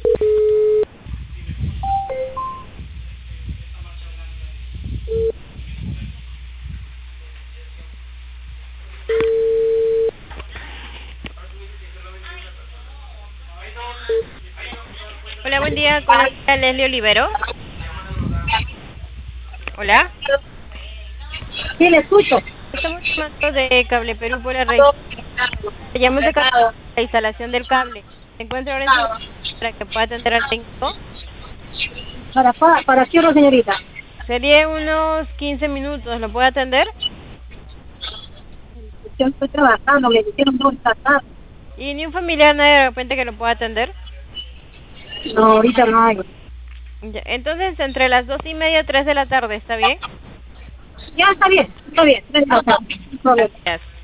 Hola, buen día, con la señora Leslie Olivero. Hola. Sí, le escucho. Estamos llamando de Cable Perú por la red. Llamamos de la instalación del cable. ¿Se encuentra ahora en su para que pueda atender al técnico? ¿Para qué hora, señorita? Sería unos 15 minutos. ¿Lo puede atender? Yo estoy trabajando, me dijeron no está tarde. ¿Y ni un familiar, nadie de repente que lo pueda atender? No, ahorita no hay. Ya, entonces, entre las 2:30 y 3 de la tarde, ¿está bien? Ya está bien, no hay problema. Gracias.